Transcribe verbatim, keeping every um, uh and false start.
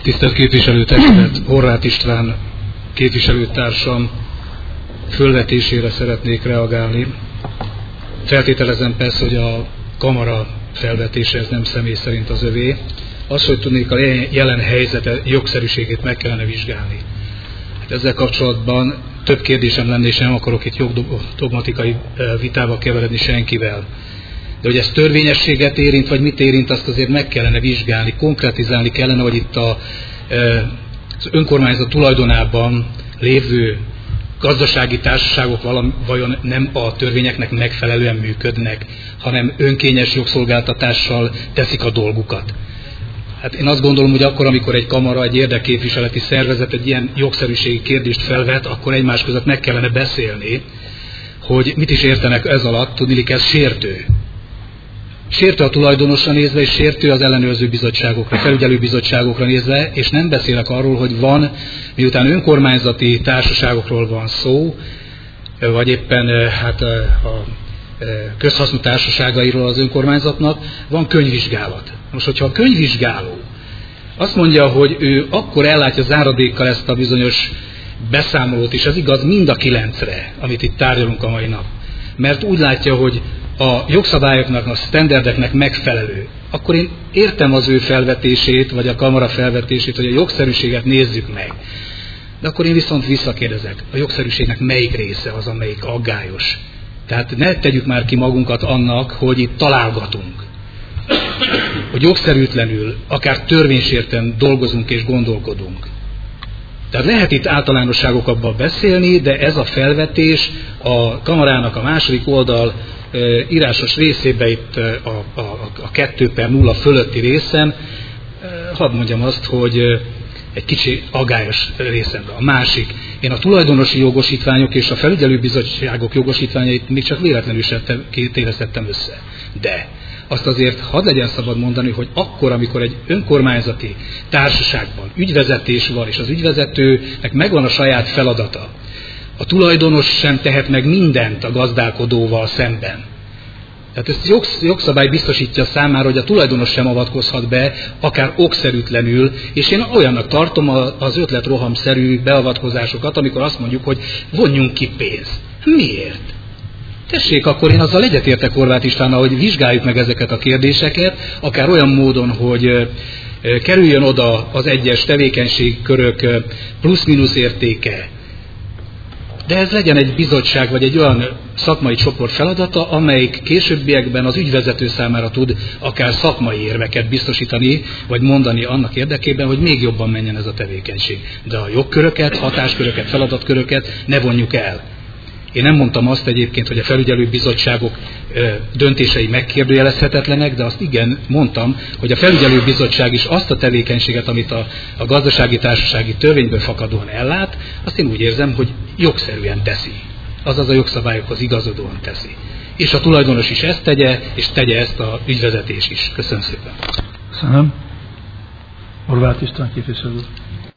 Tisztelt képviselőtestület, Horváth István képviselőtársam fölvetésére szeretnék reagálni. Feltételezem persze, hogy a kamara felvetése ez nem személy szerint az övé. Az, hogy tudnék a jelen helyzete jogszerűségét meg kellene vizsgálni. Hát ezzel kapcsolatban több kérdésem lenne, és nem akarok itt jogdogmatikai vitába keveredni senkivel. De hogy ez törvényességet érint, vagy mit érint, azt azért meg kellene vizsgálni, konkretizálni kellene, hogy itt a, az önkormányzat tulajdonában lévő gazdasági társaságok vajon nem a törvényeknek megfelelően működnek, hanem önkényes jogszolgáltatással teszik a dolgukat. Hát én azt gondolom, hogy akkor, amikor egy kamara, egy érdekképviseleti szervezet egy ilyen jogszerűségi kérdést felvet, akkor egymás között meg kellene beszélni, hogy mit is értenek ez alatt, tudniillik ez sértő. Sértő a tulajdonosra nézve, és sértő az ellenőrző bizottságokra, felügyelő bizottságokra nézve, és nem beszélek arról, hogy van, miután önkormányzati társaságokról van szó, vagy éppen hát a, a közhasznú társaságairól az önkormányzatnak, van könyvvizsgálat. Most, hogyha a könyvvizsgáló azt mondja, hogy ő akkor ellátja záradékkal ezt a bizonyos beszámolót, és ez igaz mind a kilencre, amit itt tárgyalunk a mai nap, mert úgy látja, hogy a jogszabályoknak, a sztenderdeknek megfelelő, akkor én értem az ő felvetését, vagy a kamara felvetését, hogy a jogszerűséget nézzük meg. De akkor én viszont visszakérdezek, a jogszerűségnek melyik része az, amelyik aggályos? Tehát ne tegyük már ki magunkat annak, hogy itt találgatunk. Hogy jogszerűtlenül, akár törvénysérten dolgozunk és gondolkodunk. Tehát lehet itt általánosságokban beszélni, de ez a felvetés a kamarának a második oldal e, írásos részében, itt a, a, a kettő per nulla fölötti részen, e, hadd mondjam azt, hogy egy kicsi aggályos részemre. A másik, én a tulajdonosi jogosítványok és a felügyelőbizottságok jogosítványait még csak véletlenül sem tévesztettem össze. De azt azért hadd legyen szabad mondani, hogy akkor, amikor egy önkormányzati társaságban ügyvezetés van, és az ügyvezetőnek megvan a saját feladata, a tulajdonos sem tehet meg mindent a gazdálkodóval szemben. Tehát ezt jogszabály biztosítja számára, hogy a tulajdonos sem avatkozhat be, akár okszerűtlenül, és én olyannak tartom az ötletrohamszerű beavatkozásokat, amikor azt mondjuk, hogy vonjunk ki pénzt. Miért? Tessék, akkor én azzal egyetértek Horváth Istvánnal, hogy vizsgáljuk meg ezeket a kérdéseket, akár olyan módon, hogy kerüljön oda az egyes tevékenységkörök plusz-minusz értéke, de ez legyen egy bizottság, vagy egy olyan szakmai csoport feladata, amelyik későbbiekben az ügyvezető számára tud akár szakmai érveket biztosítani, vagy mondani annak érdekében, hogy még jobban menjen ez a tevékenység. De a jogköröket, hatásköröket, feladatköröket ne vonjuk el. Én nem mondtam azt egyébként, hogy a felügyelőbizottságok döntései megkérdőjelezhetetlenek, de azt igen mondtam, hogy a felügyelőbizottság is azt a tevékenységet, amit a, a gazdasági társasági törvényből fakadóan ellát, azt én úgy érzem, hogy jogszerűen teszi. Azaz a jogszabályokhoz igazodóan teszi. És a tulajdonos is ezt tegye, és tegye ezt a ügyvezetés is. Köszönöm szépen. Köszönöm. Horváth István képviselő.